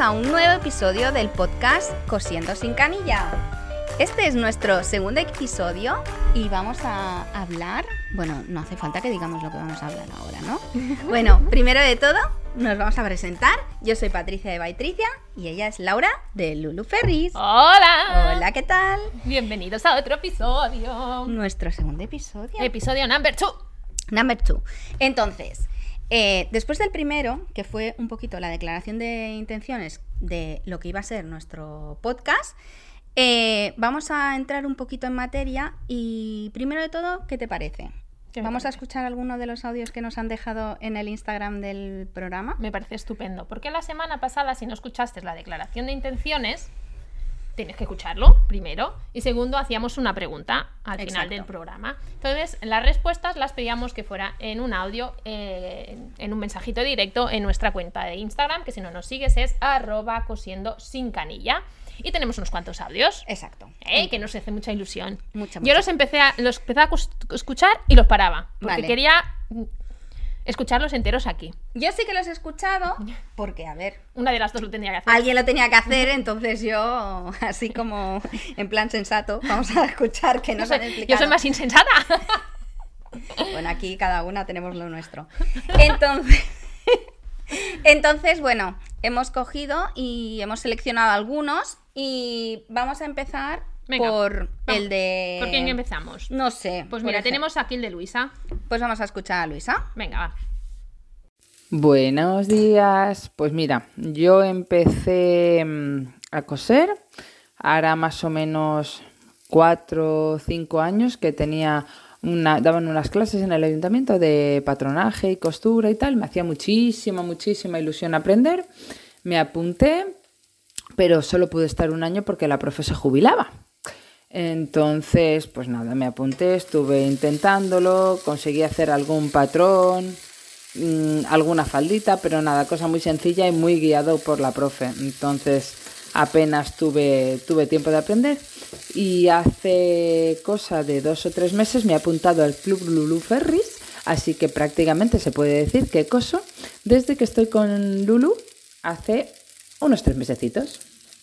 a un nuevo episodio del podcast Cosiendo sin Canilla. Este es nuestro segundo episodio y vamos a hablar... Bueno, no hace falta que digamos lo que vamos a hablar ahora, ¿no? Bueno, primero de todo, nos vamos a presentar. Yo soy Patricia de Baitricia y ella es Laura de Lulu Ferris. ¡Hola! Hola, ¿qué tal? Bienvenidos a otro episodio. Nuestro segundo episodio. Episodio number 2. Number 2. Entonces, después del primero, que fue un poquito la declaración de intenciones de lo que iba a ser nuestro podcast, vamos a entrar un poquito en materia y primero de todo, ¿qué te parece? Vamos a escuchar alguno de los audios que nos han dejado en el Instagram del programa. Me parece estupendo, porque la semana pasada, si no escuchaste la declaración de intenciones, tienes que escucharlo, primero, y segundo, hacíamos una pregunta al final del programa. Entonces, las respuestas las pedíamos que fuera en un audio, en un mensajito directo en nuestra cuenta de Instagram, que si no nos sigues es @cosiendosincanilla. Y tenemos unos cuantos audios. Exacto. Que nos hace mucha ilusión. Mucha. Yo los empecé a escuchar y los paraba. Porque Vale. quería escucharlos enteros aquí. Yo sí que los he escuchado porque, a ver, Una de las dos lo tenía que hacer. alguien lo tenía que hacer, entonces yo, así como en plan sensato, vamos a escuchar que nos han explicado. Yo soy más insensata. Bueno, aquí cada una tenemos lo nuestro. Entonces, bueno, hemos cogido y hemos seleccionado algunos y vamos a empezar. Venga, por vamos. el de... ¿Por quién empezamos? No sé. Pues por mira, ejemplo. tenemos aquí el de Luisa. Pues vamos a escuchar a Luisa. Venga, va. Buenos días. Pues mira, yo empecé a coser, ahora más o menos 4 o 5 años que daban unas clases en el ayuntamiento de patronaje y costura y tal. Me hacía muchísima ilusión aprender. Me apunté, pero solo pude estar un año porque la profe se jubilaba. Entonces, pues nada, me apunté, estuve intentándolo, conseguí hacer algún patrón, alguna faldita, pero nada, cosa muy sencilla y muy guiado por la profe. Entonces apenas tuve tiempo de aprender y hace cosa de 2 o 3 meses me he apuntado al Club Lulu Ferris, así que prácticamente se puede decir que coso desde que estoy con Lulu hace unos 3 mesecitos.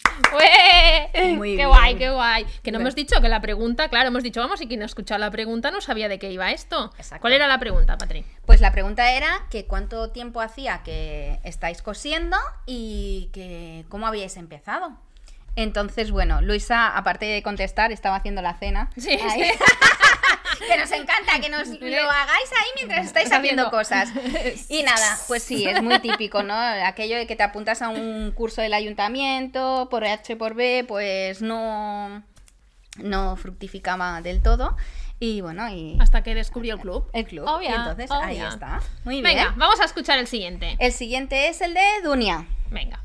¡Ué! Muy ¡Qué bien. guay, qué guay! Que no Bien. hemos dicho que la pregunta, claro, hemos dicho, vamos, y quien no ha escuchado la pregunta no sabía de qué iba esto. Exacto. ¿Cuál era la pregunta, Patri? Pues la pregunta era que cuánto tiempo hacía que estáis cosiendo y que cómo habíais empezado. Entonces, bueno, Luisa, aparte de contestar, estaba haciendo la cena. Sí, Ahí. sí. Que nos encanta que nos lo hagáis ahí mientras estáis haciendo cosas. Y nada, pues sí, es muy típico, ¿no? Aquello de que te apuntas a un curso del ayuntamiento, por H por B, pues no fructificaba del todo. Y bueno, y Hasta que descubrió el club. el club. Oh, yeah, Y entonces oh, ahí yeah. está. Muy bien. Venga, vamos a escuchar el siguiente. El siguiente es el de Dunia. Venga.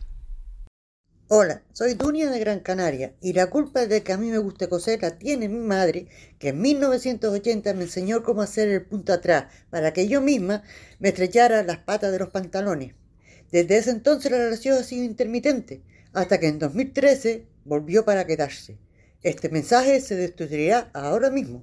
Hola, soy Dunia de Gran Canaria y la culpa de que a mí me guste coser la tiene mi madre, que en 1980 me enseñó cómo hacer el punto atrás para que yo misma me estrellara las patas de los pantalones. Desde ese entonces la relación ha sido intermitente, hasta que en 2013 volvió para quedarse. Este mensaje se destruirá ahora mismo.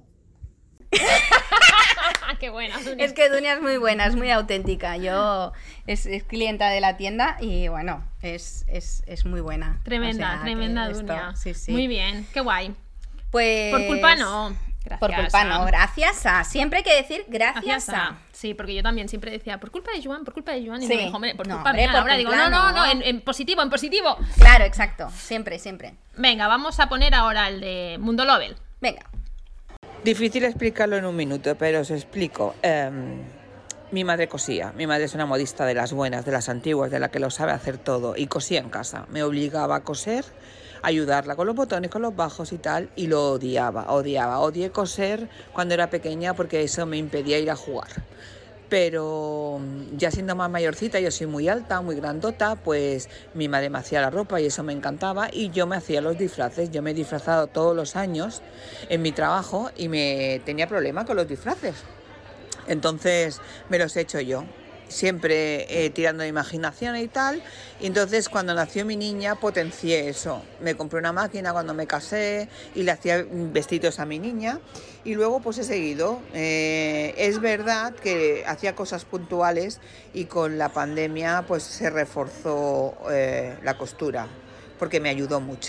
¡Qué buena! Dunia. Es que Dunia es muy buena, es muy auténtica. Yo es clienta de la tienda y bueno, es muy buena. Tremenda, O sea, tremenda que esto- Dunia. Sí, sí. Muy bien, qué guay. Pues... Por culpa no. Gracias Por culpa no, gracias a. Siempre hay que decir gracias, Gracias a. a. Sí, porque yo también siempre decía, por culpa de Joan. Y Sí. me dijo, hombre, por No, culpa hombre, mía. por Ahora tu digo, plan, no, no. en positivo, en positivo. Claro, exacto. Siempre, siempre. Venga, vamos a poner ahora el de Mundo Lobel. Venga. Difícil explicarlo en un minuto, pero os explico. Mi madre cosía. Mi madre es una modista de las buenas, de las antiguas, de la que lo sabe hacer todo. Y cosía en casa. Me obligaba a coser, a ayudarla con los botones, con los bajos y tal. Y lo odiaba. Odié coser cuando era pequeña porque eso me impedía ir a jugar. Pero ya siendo más mayorcita, yo soy muy alta, muy grandota, pues mi madre me hacía la ropa y eso me encantaba y yo me hacía los disfraces. Yo me he disfrazado todos los años en mi trabajo y me tenía problemas con los disfraces. Entonces me los he hecho yo. siempre tirando de imaginación y tal, y entonces cuando nació mi niña potencié eso. Me compré una máquina cuando me casé y le hacía vestidos a mi niña, y luego pues he seguido. Es verdad que hacía cosas puntuales y con la pandemia pues se reforzó la costura, porque me ayudó mucho.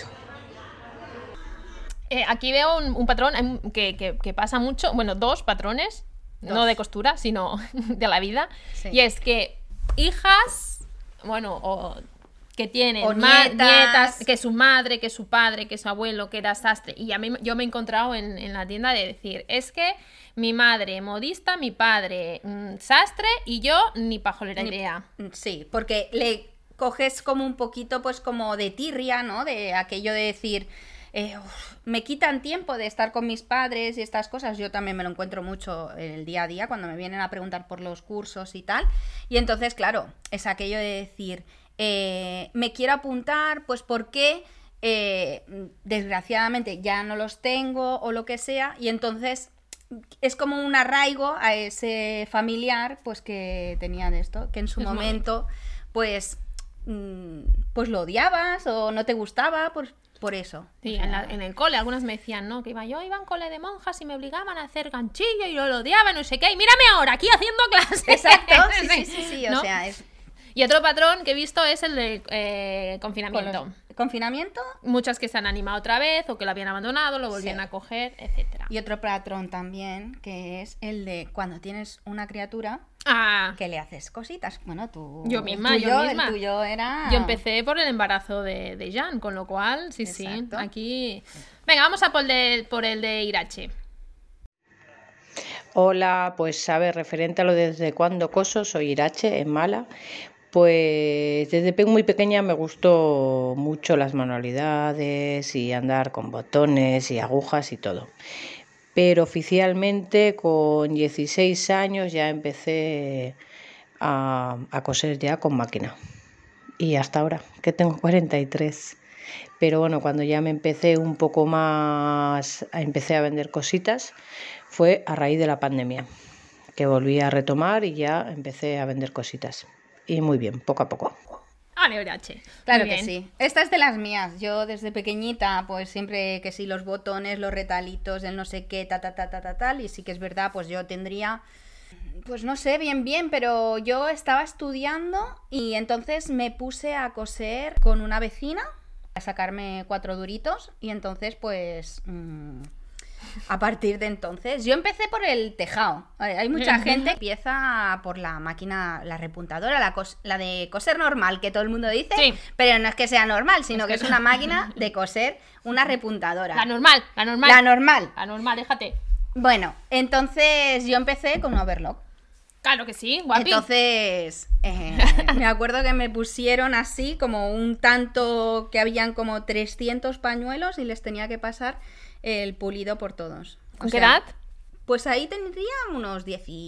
Aquí veo un patrón que pasa mucho, bueno, dos patrones, no de costura, sino de la vida, sí. Y es que hijas, bueno, o que tienen o nietas, que su madre, que su padre, que su abuelo, que era sastre, y a mí yo me he encontrado en la tienda de decir, es que mi madre modista, mi padre sastre y yo ni pajolera idea. Sí, porque le coges como un poquito pues como de tirria, ¿no? De aquello de decir... me quitan tiempo de estar con mis padres y estas cosas. Yo también me lo encuentro mucho en el día a día cuando me vienen a preguntar por los cursos y tal, y entonces claro, es aquello de decir me quiero apuntar, pues porque desgraciadamente ya no los tengo o lo que sea, y entonces es como un arraigo a ese familiar pues que tenía de esto, que en su momento pues lo odiabas o no te gustaba por eso. Sí, o sea, en el cole algunas me decían, ¿no? Que yo iba en cole de monjas y me obligaban a hacer ganchillo y yo lo odiaba, no sé qué, y mírame ahora aquí haciendo clases. Exacto, sí, ¿no? O sea, es... Y otro patrón que he visto es el de confinamiento. ¿Confinamiento? Muchas que se han animado otra vez o que lo habían abandonado, lo volvían a coger, etcétera. Y otro patrón también, que es el de cuando tienes una criatura que le haces cositas. Bueno, tú... Yo misma. El tuyo era... Yo empecé por el embarazo de Jan, con lo cual, sí, exacto. Sí, aquí... Venga, vamos a por el de Irache. Hola, pues a ver, referente a lo de desde cuándo coso, soy Irache, en Mala. Pues desde muy pequeña me gustó mucho las manualidades y andar con botones y agujas y todo. Pero oficialmente con 16 años ya empecé a coser ya con máquina. Y hasta ahora, que tengo 43. Pero bueno, cuando ya me empecé un poco más, empecé a vender cositas, fue a raíz de la pandemia, que volví a retomar y ya empecé a vender cositas. Y muy bien, poco a poco. Vale, Irache. Claro que sí. Esta es de las mías. Yo desde pequeñita, pues siempre que sí, los botones, los retalitos, el no sé qué, tal. Y sí que es verdad, pues yo tendría, pues no sé bien, pero yo estaba estudiando y entonces me puse a coser con una vecina, a sacarme 4 duritos, y entonces pues... a partir de entonces, yo empecé por el tejado. Hay mucha gente que empieza por la máquina, la repuntadora, la de coser normal, que todo el mundo dice, sí. Pero no es que sea normal, sino que es una máquina de coser, una repuntadora. La normal. La normal, déjate. Bueno, entonces yo empecé con un overlock. Claro que sí, guapi. Entonces, me acuerdo que me pusieron así, como un tanto, que habían como 300 pañuelos y les tenía que pasar el pulido por todos. ¿Con qué edad? Pues ahí tendría unos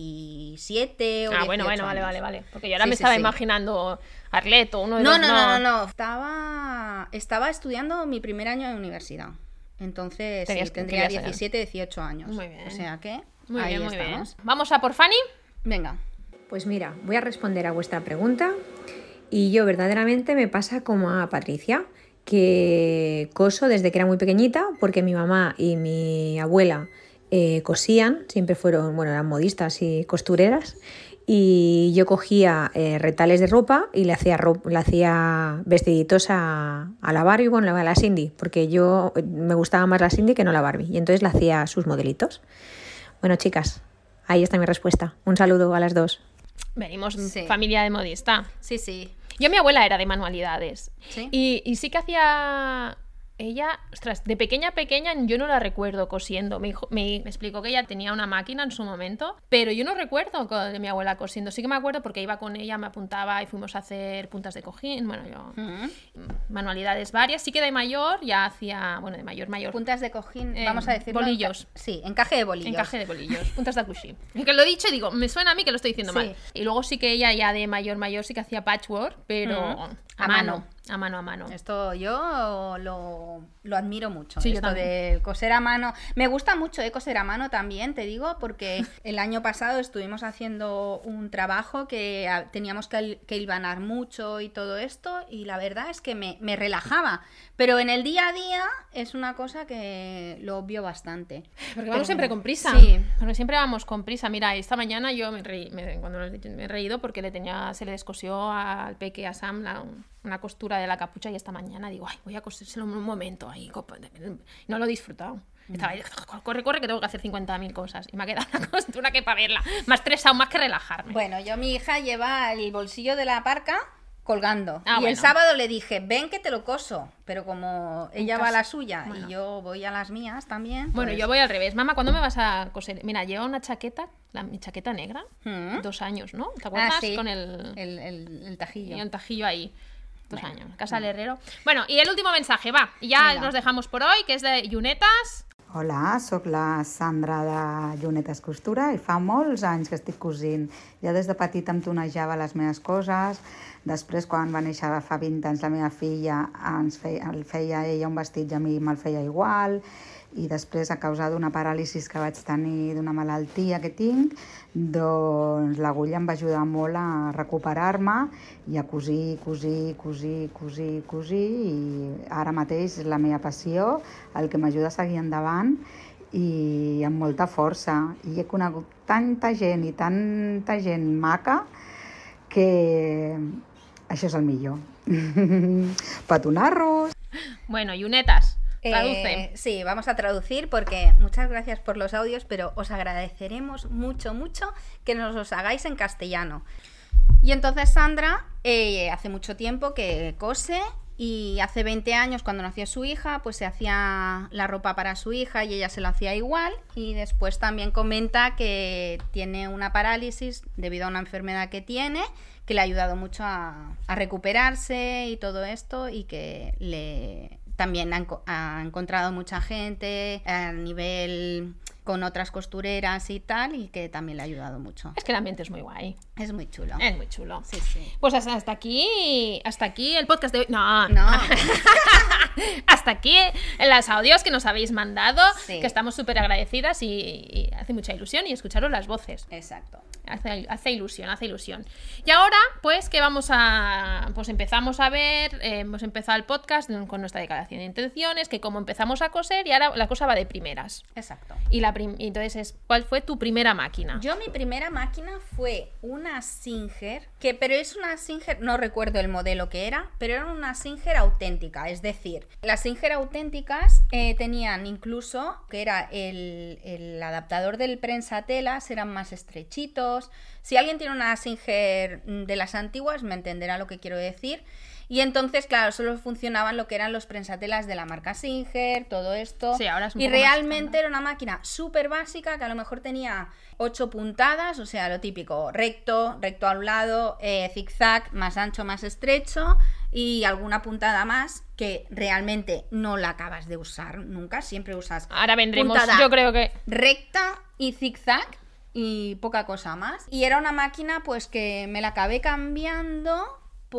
17 o 18 bueno, años. Vale. Porque yo ahora me estaba imaginando Arleto, uno de los... No. Estaba estudiando mi primer año de universidad. Entonces tendría 17, 18 años. Muy bien. O sea que muy ahí bien, estamos. Muy bien. Vamos a por Fanny. Venga. Pues mira, voy a responder a vuestra pregunta. Y yo verdaderamente me pasa como a Patricia, que coso desde que era muy pequeñita, porque mi mamá y mi abuela cosían, siempre eran modistas y costureras, y yo cogía retales de ropa y le hacía vestiditos a la Barbie, a la Cindy, porque yo me gustaba más la Cindy que no la Barbie, y entonces le hacía sus modelitos. Bueno, chicas, ahí está mi respuesta. Un saludo a las dos. Venimos familia de modista. Sí. Yo, mi abuela era de manualidades. ¿Sí? Y sí que hacía... Ella, ostras, de pequeña, yo no la recuerdo cosiendo. Me explicó que ella tenía una máquina en su momento, pero yo no recuerdo de mi abuela cosiendo. Sí que me acuerdo porque iba con ella, me apuntaba y fuimos a hacer puntas de cojín. Bueno, yo... manualidades varias. Sí que de mayor ya hacía... Bueno, de mayor. Puntas de cojín, vamos a decirlo. Bolillos. Sí, encaje de bolillos. Puntas de akushi. Que lo he dicho y digo, me suena a mí que lo estoy diciendo mal. Y luego sí que ella ya de mayor sí que hacía patchwork, pero a mano. Esto yo lo lo admiro mucho. Sí, yo esto también. de coser a mano. Me gusta mucho coser a mano también, te digo, porque el año pasado estuvimos haciendo un trabajo que teníamos que hilvanar mucho y todo esto, y la verdad es que me relajaba. Pero en el día a día es una cosa que lo obvio bastante. Porque vamos siempre con prisa. Sí. Porque siempre vamos con prisa. Mira, esta mañana yo me he reído porque se le descosió al peque, a Sam, una costura de la capucha, y esta mañana digo, ay, voy a cosérselo en un momento ahí. No lo he disfrutado. Estaba ahí, corre, que tengo que hacer 50.000 cosas. Y me ha quedado una costura que para verla. Me ha estresado más que relajarme. Bueno, mi hija lleva el bolsillo de la parca colgando. Y Bueno. el sábado le dije, ven que te lo coso. Pero como ella va a la suya Bueno. y yo voy a las mías también. Bueno, pues... yo voy al revés. Mamá, ¿cuándo me vas a coser? Mira, lleva una chaqueta, mi chaqueta negra, 2 años, ¿no? ¿Te acuerdas? sí. Con el tajillo. y el tajillo ahí. 2 Bueno, años. Casa del herrero. Bueno, y el último mensaje, va. Y ya Venga. nos dejamos por hoy, que es de Llunetes. Hola, sóc la Sandra de Llunetes Costura i fa molts anys que estic cosint. Ja des de petita em tonejava les meves coses. Després, quan va néixer fa 20 anys la meva filla, el feia ella un vestit i a mi me'l feia igual. I després, a causa d'una paràlisi que vaig tenir, d'una malaltia que tinc, doncs l'agulla em va ajudar molt a recuperar-me i a cosir, i ara mateix és la meva passió, el que m'ajuda a seguir endavant i amb molta força. I he conegut tanta gent i tanta gent maca que això és el millor. Petonarros! Bueno, Llunetes, traduce. Sí, vamos a traducir porque muchas gracias por los audios, pero os agradeceremos mucho que nos los hagáis en castellano. Y entonces Sandra hace mucho tiempo que cose, y hace 20 años, cuando nació su hija, pues se hacía la ropa para su hija y ella se lo hacía igual. Y después también comenta que tiene una parálisis debido a una enfermedad que tiene, que le ha ayudado mucho a recuperarse y todo esto, y que también ha encontrado mucha gente a nivel con otras costureras y tal, y que también le ha ayudado mucho. Es que el ambiente es muy guay. Es muy chulo. Es muy chulo. Sí. Pues hasta aquí el podcast de hoy. No. Hasta aquí los audios que nos habéis mandado, Sí. que estamos súper agradecidas y hace mucha ilusión y escucharos las voces. Exacto. Hace ilusión. Y ahora, pues, que pues empezamos a ver, hemos empezado el podcast con nuestra declaración de intenciones, que como empezamos a coser, y ahora la cosa va de primeras. Exacto. Y entonces, ¿cuál fue tu primera máquina? Mi primera máquina fue una Singer, pero es una Singer, no recuerdo el modelo que era, pero era una Singer auténtica. Es decir, las Singer auténticas tenían incluso, que era el adaptador del prensatelas, eran más estrechitos. Si alguien tiene una Singer de las antiguas, me entenderá lo que quiero decir. Y entonces, claro, solo funcionaban lo que eran los prensatelas de la marca Singer, todo esto. Sí, ahora es un y poco más realmente estándar. era una máquina súper básica, que a lo mejor tenía 8 puntadas, o sea, lo típico, recto a un lado, zigzag, más ancho, más estrecho, y alguna puntada más que realmente no la acabas de usar nunca, siempre usas Ahora vendremos, puntada yo creo que... recta y zigzag y poca cosa más. Y era una máquina pues que me la acabé cambiando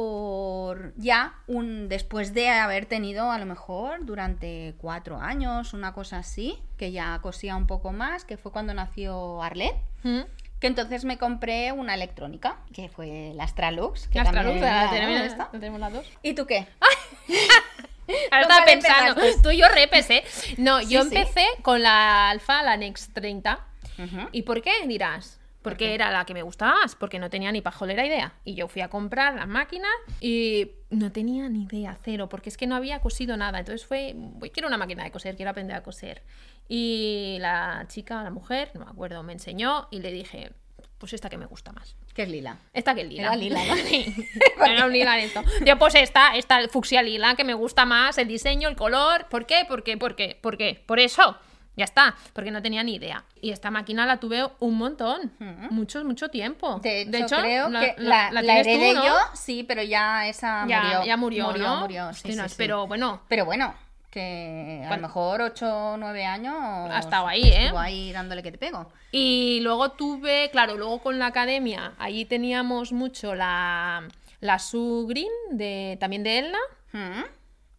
después de haber tenido a lo mejor durante 4 años, una cosa así, que ya cosía un poco más, que fue cuando nació Arlet. Que entonces me compré una electrónica, que fue la Astralux. Que La también Astralux, era, ¿no? la Esta. tenemos las dos. ¿Y tú qué? Ahora ¿Con estaba cuál pensando, empezaste? tú y yo repes, ¿eh? No, Sí, yo sí. empecé con la Alfa, la Next 30. Ujú. ¿Y por qué dirás? Porque qué? era la que me gustaba más, porque no tenía ni pajolera idea. Y yo fui a comprar las máquinas y no tenía ni idea, cero, porque es que no había cosido nada. Entonces quiero una máquina de coser, quiero aprender a coser. Y la mujer, no me acuerdo, me enseñó y le dije, pues esta que me gusta más. Que es lila. Esta que es lila. Era lila, ¿no? Sí, era un lila esto. Yo, pues esta fucsia lila, que me gusta más, el diseño, el color. ¿Por qué? ¿Por qué? Por eso. Ya está, porque no tenía ni idea. Y esta máquina la tuve un montón. Mucho tiempo. De hecho, creo que la la tienes tú, heredé ¿no? yo, sí, pero ya esa Ya murió, ¿no? Murió, sí, Hostia, no, sí, sí. pero bueno, Pero bueno, que a lo mejor 8 o 9 años ha estado ahí, ¿eh? estuvo ahí dándole que te pego. Y luego luego con la academia, ahí teníamos mucho la Sue Green, también de Elna. ¿Mm?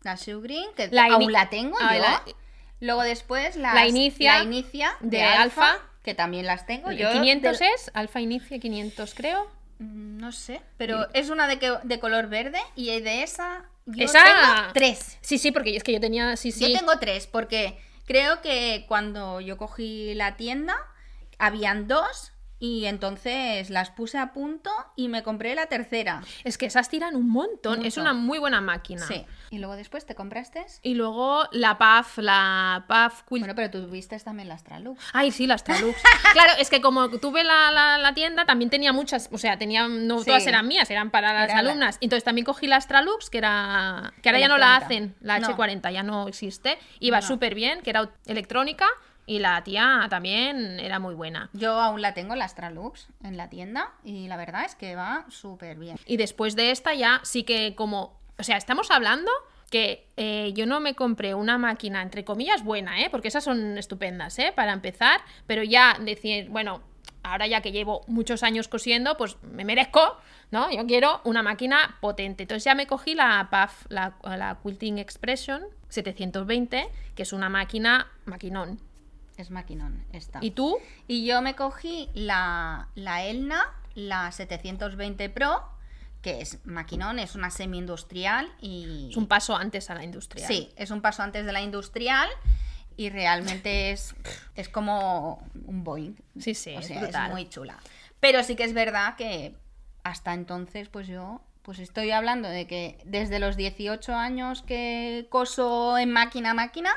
La Sugreen, que La aún ini- la tengo Ah, yo. Luego después La Inicia de Alfa, Alfa, que también las tengo. Yo 500 es, Alfa Inicia 500 creo. No sé, pero es una de color verde y de esa yo Esa- tengo 3. Sí, porque es que yo tenía, sí. Yo tengo 3 porque creo que cuando yo cogí la tienda habían 2 y entonces las puse a punto y me compré la tercera. Es que esas tiran un montón, Mucho. es una muy buena máquina. Sí. Y luego después te compraste. Y luego la PAF Quilt. Bueno, pero tú tuviste también las Tralux. Ay, sí, las Tralux. Claro, es que como tuve la tienda, también tenía muchas, o sea, no Sí. todas eran mías, eran para las Era la- alumnas. Entonces también cogí las Tralux, que ahora ya no la hacen, la No. H40 ya no existe. Iba No. súper bien, que era electrónica, y la tía también era muy buena. Yo aún la tengo, las Tralux, en la tienda y la verdad es que va súper bien. Y después de esta ya sí que como... O sea, estamos hablando que yo no me compré una máquina, entre comillas, buena, porque esas son estupendas, para empezar, pero ya decir, bueno, ahora ya que llevo muchos años cosiendo, pues me merezco, ¿no? Yo quiero una máquina potente. Entonces ya me cogí la PAF, la Quilting Expression 720, que es una maquinón. Es maquinón esta. ¿Y tú? Y yo me cogí la Elna, la 720 Pro, que es maquinón, es una semi-industrial y... Es un paso antes a la industrial. Sí, es un paso antes de la industrial y realmente es como un Boeing. Sí, sí, O es sea, brutal. es muy chula. Pero sí que es verdad que hasta entonces, pues yo... Pues estoy hablando de que desde los 18 años que coso en máquina,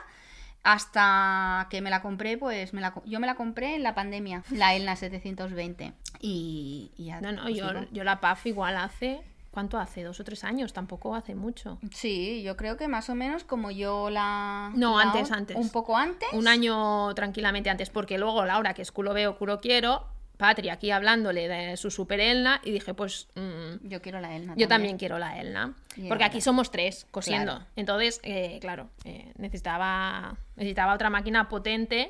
hasta que me la compré, pues yo me la compré en la pandemia, la Elna 720. Y ya. No, pues yo la PAF igual hace... ¿Cuánto hace? 2 o 3 años, tampoco hace mucho. Sí, yo creo que más o menos como yo la... No, la- antes. Un poco antes. Un año tranquilamente antes, porque luego Laura, que es culo veo, culo quiero, Patri aquí hablándole de su super Elna, y dije, pues... Yo quiero la Elna. yo también quiero la Elna. Y Porque era aquí la- somos 3 cosiendo. Claro. Entonces, claro, necesitaba otra máquina potente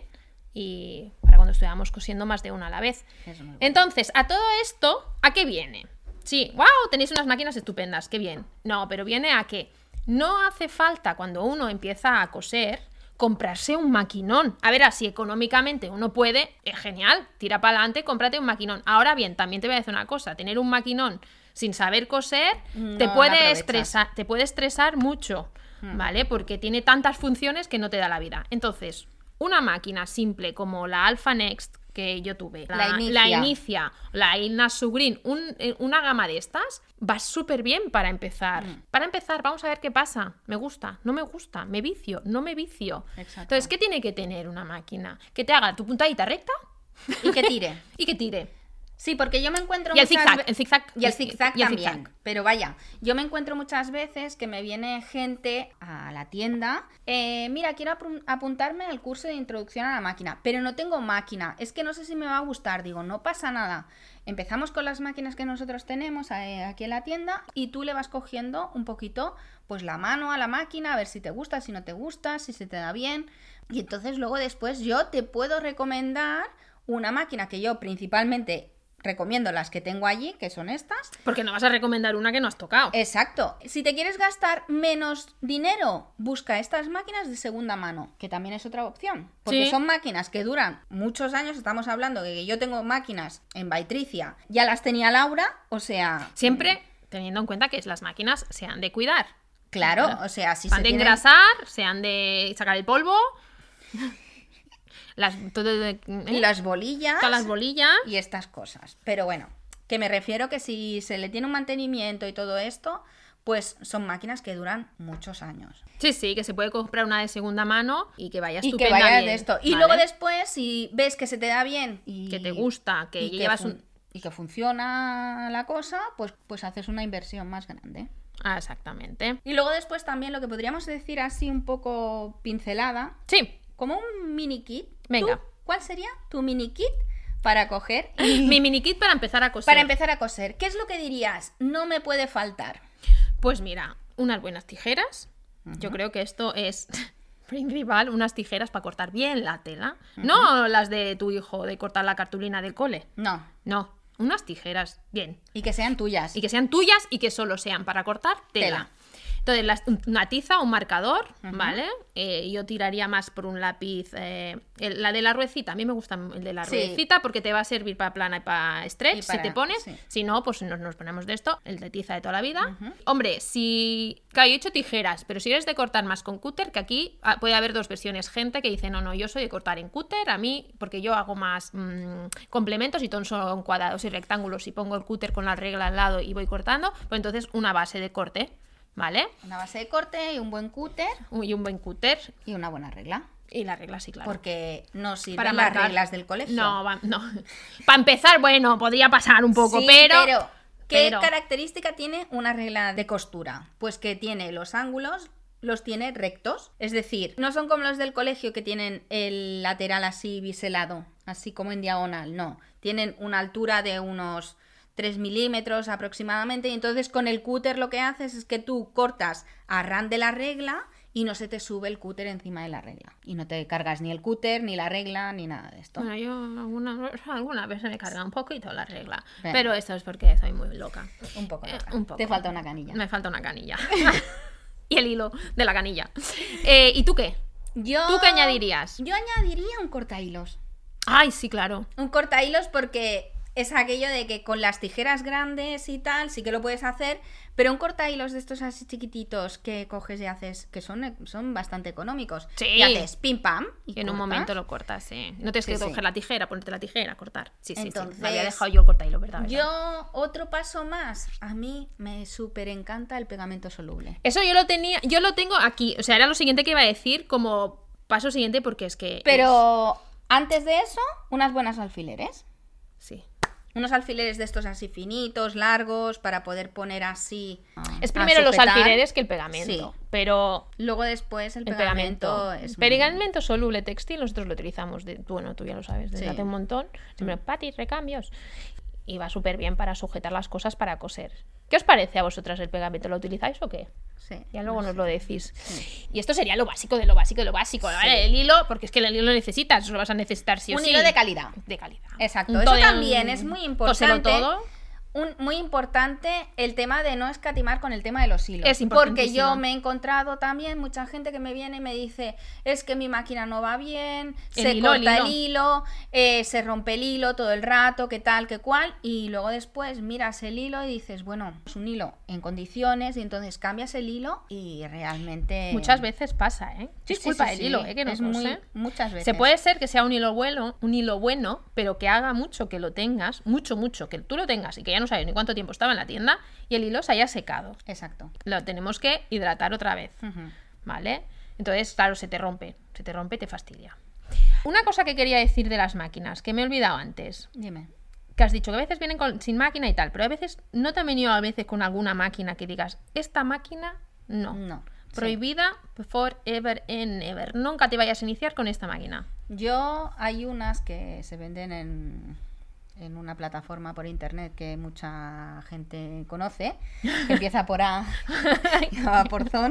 y para cuando estuviéramos cosiendo más de una a la vez. Es muy bueno. Entonces, a todo esto, ¿a qué viene? Sí, wow, tenéis unas máquinas estupendas, qué bien. No, pero viene a que no hace falta cuando uno empieza a coser comprarse un maquinón. A ver, así económicamente uno puede, genial, tira para adelante, cómprate un maquinón. Ahora bien, también te voy a decir una cosa, tener un maquinón sin saber coser No te la puede aprovechas. te puede estresar mucho, ¿vale? Porque tiene tantas funciones que no te da la vida. Entonces, una máquina simple como la Alpha Next que yo tuve, la Inicia, la Ilna Sugreen, una gama de estas, va súper bien para empezar. Para empezar, vamos a ver qué pasa. Me gusta, no me gusta, me vicio, no me vicio. Exacto. Entonces, ¿qué tiene que tener una máquina? Que te haga tu puntadita recta Y que tire. y que tire. Sí, porque yo me encuentro Y el muchas zigzag, ve- el zigzag. Y el zigzag y el también. zigzag. Pero vaya, yo me encuentro muchas veces que me viene gente a la tienda. Mira, quiero apuntarme al curso de introducción a la máquina, pero no tengo máquina. Es que no sé si me va a gustar. Digo, no pasa nada. Empezamos con las máquinas que nosotros tenemos aquí en la tienda y tú le vas cogiendo un poquito pues la mano a la máquina, a ver si te gusta, si no te gusta, si se te da bien. Y entonces luego después yo te puedo recomendar una máquina que yo principalmente recomiendo las que tengo allí, que son estas. Porque no vas a recomendar una que no has tocado. Exacto. Si te quieres gastar menos dinero, busca estas máquinas de segunda mano, que también es otra opción. Porque Sí. son máquinas que duran muchos años. Estamos hablando de que yo tengo máquinas en Baitricia, ya las tenía Laura, o sea... Siempre teniendo en cuenta que las máquinas se han de cuidar. Claro, o sea, si se se han de tienen- engrasar, se han de sacar el polvo. las bolillas... Todas las bolillas. y estas cosas. Pero bueno, que me refiero que si se le tiene un mantenimiento y todo esto, pues son máquinas que duran muchos años. Sí, que se puede comprar una de segunda mano y que vaya Y que estupenda vayas bien, de esto. Y ¿vale? luego después, si ves que se te da bien y Que te gusta, que y llevas y que funciona la cosa, pues haces una inversión más grande. Ah, exactamente. Y luego después también lo que podríamos decir así un poco pincelada, Sí, como un mini kit. Venga. ¿Tú, ¿cuál sería tu mini kit para coger mi mini kit para empezar a coser. para empezar a coser? ¿Qué es lo que dirías? No me puede faltar. Pues mira, unas buenas tijeras. Yo creo que esto es principal, unas tijeras para cortar bien la tela. No las de tu hijo, de cortar la cartulina del cole. No. No, unas tijeras bien. Y que sean tuyas. Y que sean tuyas y que solo sean para cortar tela. Tela. Entonces, una tiza, un marcador, ¿vale? Yo tiraría más por un lápiz. La de la ruedecita, a mí me gusta el de la ruedecita porque te va a servir para plana y para stretch, si te pones. Sí. Si no, pues nos ponemos de esto, el de tiza de toda la vida. Hombre, claro, yo he hecho tijeras, pero si eres de cortar más con cúter, que aquí puede haber dos versiones. Gente que dice, no, yo soy de cortar en cúter, a mí, porque yo hago más complementos y todos son cuadrados y rectángulos y pongo el cúter con la regla al lado y voy cortando, pues entonces una base de corte, ¿vale? Una base de corte y un buen cúter. Y un buen cúter. Y una buena regla. Y la regla, sí, claro. Porque no sirven para las reglas del colegio. No. Para empezar, bueno, podría pasar un poco, sí, pero... ¿Qué característica tiene una regla de costura? Pues que tiene los ángulos, los tiene rectos. Es decir, no son como los del colegio que tienen el lateral así biselado, así como en diagonal, no. Tienen una altura de unos 3 milímetros aproximadamente, y entonces con el cúter lo que haces es que tú cortas a ran de la regla y no se te sube el cúter encima de la regla. Y no te cargas ni el cúter, ni la regla, ni nada de esto. Bueno, yo alguna vez se me carga un poquito la regla. Bueno. Pero esto es porque soy muy loca. Un poco loca. Un poco. Te falta una canilla. Me falta una canilla. Y el hilo de la canilla. ¿Y tú qué? ¿Tú qué añadirías? Yo añadiría un cortahilos. Ay, sí, claro. Un cortahilos porque es aquello de que con las tijeras grandes y tal sí que lo puedes hacer, pero un cortahilos de estos así chiquititos que coges y haces, que son bastante económicos. Sí. Y haces pim pam y en un momento lo cortas, sí. No tienes que coger la tijera, ponerte la tijera, cortar. Sí. Entonces, me había dejado yo el cortahilos, ¿verdad? Yo, otro paso más, a mí me súper encanta el pegamento soluble. Eso yo lo tengo aquí, o sea, era lo siguiente que iba a decir como paso siguiente porque es que... Pero antes de eso, unas buenas alfileres. Sí. Unos alfileres de estos así finitos, largos, para poder poner así. Es primero los alfileres que el pegamento. Sí. Pero luego después el pegamento es pegamento soluble textil, nosotros lo utilizamos, bueno, tú ya lo sabes, desde hace un montón. Siempre, Pati, recambios. Y va súper bien para sujetar las cosas para coser. ¿Qué os parece a vosotras el pegamento? ¿Lo utilizáis o qué? Sí. Ya luego nos lo decís. Sí. Y esto sería lo básico de lo básico de lo básico, ¿vale? Sí. El hilo, porque es que el hilo lo necesitas, eso lo vas a necesitar sí o sí. Un hilo de calidad. De calidad. Exacto. Eso también es muy importante. Todo. Muy importante el tema de no escatimar con el tema de los hilos. Es importantísimo. Porque yo me he encontrado también mucha gente que me viene y me dice, es que mi máquina no va bien, se corta el hilo, se rompe el hilo todo el rato, qué tal, qué cual, y luego después miras el hilo y dices, bueno, es un hilo en condiciones, y entonces cambias el hilo y realmente... Muchas veces pasa, ¿eh? Sí, es culpa del hilo, que no es muchas veces. Se puede ser que sea un hilo bueno, pero que haga mucho que lo tengas, mucho, que tú lo tengas y que ya no sabes ni cuánto tiempo estaba en la tienda y el hilo se haya secado. Exacto. Lo tenemos que hidratar otra vez, ¿vale? Entonces, claro, se te rompe y te fastidia. Una cosa que quería decir de las máquinas, que me he olvidado antes. Dime. Que has dicho que a veces vienen sin máquina y tal, pero a veces no te han venido a veces con alguna máquina que digas, esta máquina no. Prohibida forever and ever. Nunca te vayas a iniciar con esta máquina. Hay unas que se venden en una plataforma por internet que mucha gente conoce, que empieza por A y acaba por Zon.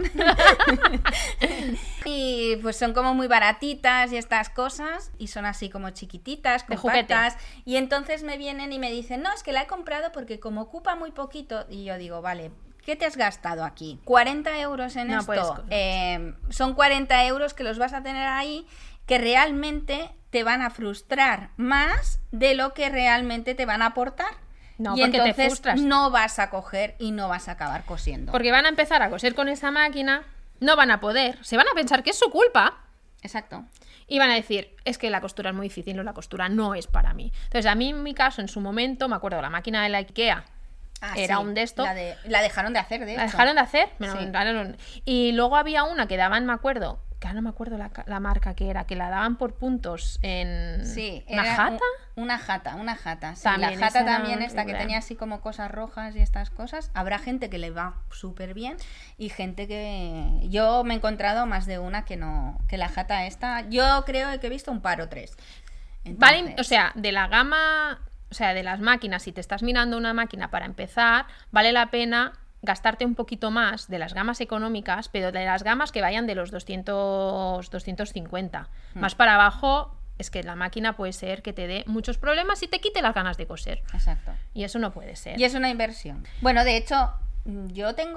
Y pues son como muy baratitas y estas cosas, y son así como chiquititas, compactas, y entonces me vienen y me dicen, no, es que la he comprado porque como ocupa muy poquito, y yo digo, vale, ¿qué te has gastado aquí? 40 euros en esto. Son 40 euros que los vas a tener ahí, que realmente te van a frustrar más de lo que realmente te van a aportar. No, y porque entonces te frustras. No vas a coger y no vas a acabar cosiendo. Porque van a empezar a coser con esa máquina, no van a poder, se van a pensar que es su culpa. Exacto. Y van a decir, es que la costura es muy difícil, la costura no es para mí. Entonces, a mí en mi caso, en su momento, me acuerdo, la máquina de la IKEA, era un de estos. La dejaron de hacer, de hecho. ¿La dejaron de hacer? Sí. Y luego había una que daban, me acuerdo, que ahora no me acuerdo la marca que era, que la daban por puntos en... Sí, ¿una jata? Una jata. Sí, también, la jata también esta que tenía así como cosas rojas y estas cosas. Habrá gente que le va súper bien y gente que... Yo me he encontrado más de una que no, que la jata esta. Yo creo que he visto un par o tres. Entonces... Vale, o sea, de la gama... O sea, de las máquinas, si te estás mirando una máquina para empezar, vale la pena gastarte un poquito más de las gamas económicas, pero de las gamas que vayan de los 200, 250. Más para abajo es que la máquina puede ser que te dé muchos problemas y te quite las ganas de coser. Exacto. Y eso no puede ser. Y es una inversión. Bueno, de hecho, yo tengo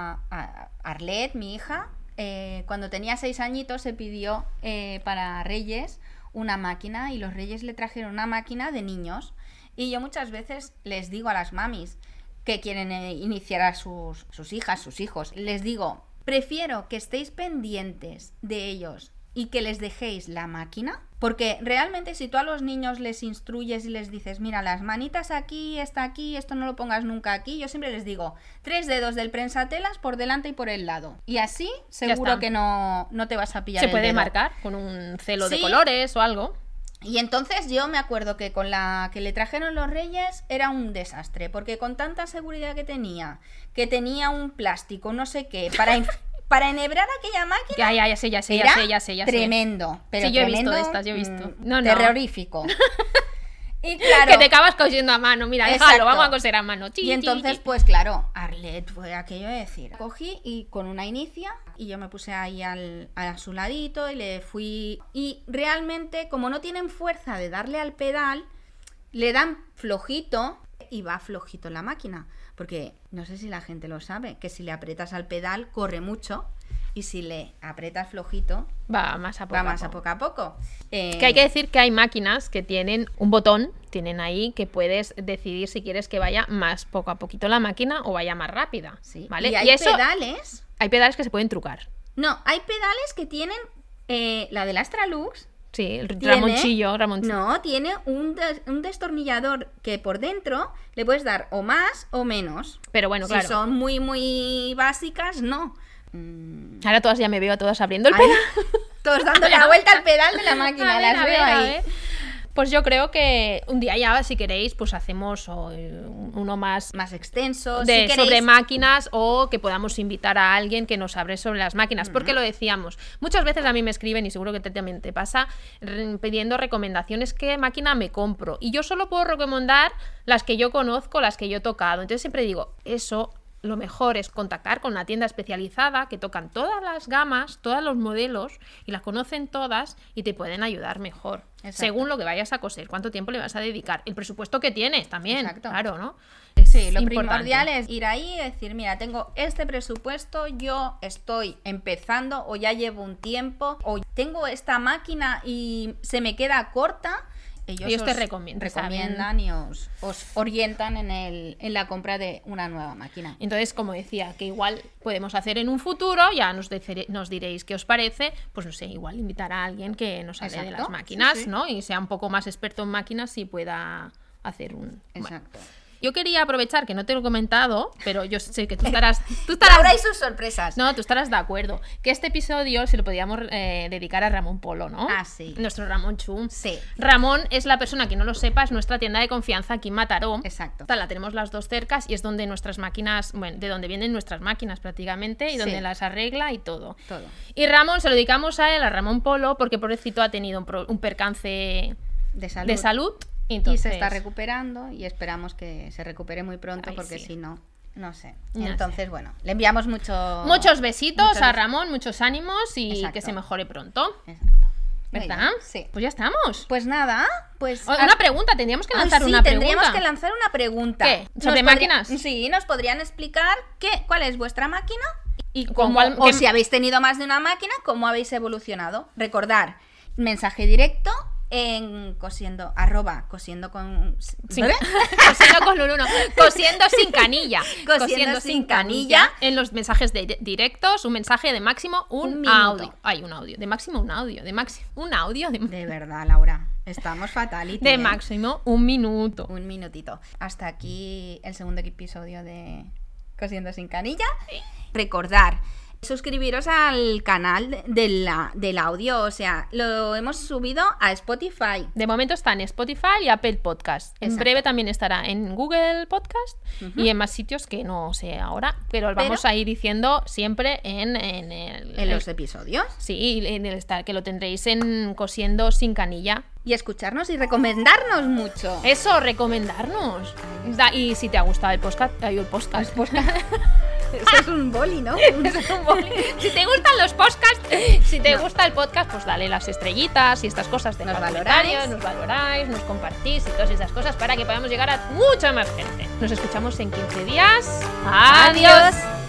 Arlet, mi hija, cuando tenía 6 añitos se pidió para Reyes una máquina y los Reyes le trajeron una máquina de niños. Y yo muchas veces les digo a las mamis que quieren iniciar a sus hijas, sus hijos, les digo, prefiero que estéis pendientes de ellos y que les dejéis la máquina, porque realmente si tú a los niños les instruyes y les dices, mira, las manitas aquí, esto no lo pongas nunca aquí, yo siempre les digo, 3 dedos del prensatelas por delante y por el lado, y así seguro que no te vas a pillar el dedo. Se puede marcar con un celo de colores o algo. Y entonces yo me acuerdo que con la que le trajeron los Reyes era un desastre, porque con tanta seguridad que tenía un plástico, no sé qué, para enhebrar aquella máquina. Ya sé. Tremendo. Pero sí, yo tremendo, he visto estas, yo he visto. Terrorífico. Y claro, que te acabas cosiendo a mano, mira, déjalo, vamos a coser a mano. Y entonces, pues claro, Arlet fue aquello de decir, cogí y con una inicia y yo me puse ahí a su ladito y le fui, y realmente como no tienen fuerza de darle al pedal, le dan flojito y va flojito la máquina, porque no sé si la gente lo sabe, que si le aprietas al pedal corre mucho. Y si le aprietas flojito, va más a poco a poco. Que hay que decir que hay máquinas que tienen un botón, tienen ahí que puedes decidir si quieres que vaya más poco a poquito la máquina o vaya más rápida. Sí. ¿Vale? Y hay pedales. Hay pedales que se pueden trucar. No, hay pedales que tienen la del Astralux. Sí, Ramonchillo. No, tiene un destornillador que por dentro le puedes dar o más o menos. Pero bueno, claro. Si son muy, muy básicas, no. Ahora todas ya me veo a todas abriendo el pedal. Todos dando la vuelta al pedal de la máquina, las veo ahí. Pues yo creo que un día ya, si queréis, pues hacemos uno más extenso sobre máquinas, o que podamos invitar a alguien que nos hable sobre las máquinas, porque lo decíamos, muchas veces a mí me escriben, y seguro que también te pasa, pidiendo recomendaciones, qué máquina me compro, y yo solo puedo recomendar las que yo conozco, las que yo he tocado. Entonces siempre digo, eso lo mejor es contactar con una tienda especializada que tocan todas las gamas, todos los modelos, y las conocen todas y te pueden ayudar mejor. Exacto. Según lo que vayas a coser, cuánto tiempo le vas a dedicar, el presupuesto que tienes también. Exacto. Claro, ¿no? Sí, lo primordial es ir ahí y decir, mira, tengo este presupuesto, yo estoy empezando o ya llevo un tiempo, o tengo esta máquina y se me queda corta. Ellos te recomiendan y os orientan en la compra de una nueva máquina. Entonces, como decía, que igual podemos hacer en un futuro, ya nos diréis qué os parece, pues no sé, igual invitar a alguien que nos hable de las máquinas, sí. ¿No? Y sea un poco más experto en máquinas y pueda hacer un... Exacto. Bueno. Yo quería aprovechar, que no te lo he comentado, pero yo sé que tú estarás Laura y sus sorpresas. No, tú estarás de acuerdo. Que este episodio se lo podíamos dedicar a Ramón Polo, ¿no? Ah, sí. Nuestro Ramón Chum. Sí. Ramón es la persona, que no lo sepa, es nuestra tienda de confianza aquí en Mataró. Exacto. La tenemos las dos cercas y es donde nuestras máquinas, bueno, de donde vienen nuestras máquinas prácticamente, y donde las arregla y todo. Y Ramón, se lo dedicamos a él, a Ramón Polo, porque pobrecito ha tenido un percance de salud. Entonces, y se está recuperando y esperamos que se recupere muy pronto, porque si no, no sé. Entonces, bueno, le enviamos muchos besitos a Ramón, muchos ánimos y que se mejore pronto. Exacto. ¿Verdad? Sí. Pues ya estamos. Pues nada, pues... Una pregunta, tendríamos que lanzar una pregunta. Tendríamos que lanzar una pregunta. ¿Qué? ¿Sobre máquinas? Sí, nos podrían explicar cuál es vuestra máquina y si habéis tenido más de una máquina, cómo habéis evolucionado. Recordar, mensaje directo en cosiendo con cosiendo sin canilla en los mensajes directos, un mensaje de máximo un audio. De máximo un audio. De verdad, Laura, estamos fatal. De máximo un minuto. Un minutito. Hasta aquí el segundo episodio de Cosiendo sin canilla. Recordar, suscribiros al canal del audio, o sea, lo hemos subido a Spotify. De momento está en Spotify y Apple Podcast. En breve también estará en Google Podcast y en más sitios que no sé ahora, pero vamos a ir diciendo siempre en los episodios. Sí, que lo tendréis en Cosiendo sin canilla. Y escucharnos y recomendarnos mucho. Eso, recomendarnos. Y si te ha gustado el podcast. Eso es un boli, ¿no? Eso es un boli. Si te gustan los podcasts, si te gusta el podcast, pues dale las estrellitas y estas cosas. Nos valoráis, nos compartís y todas esas cosas para que podamos llegar a mucha más gente. Nos escuchamos en 15 días. ¡Adiós!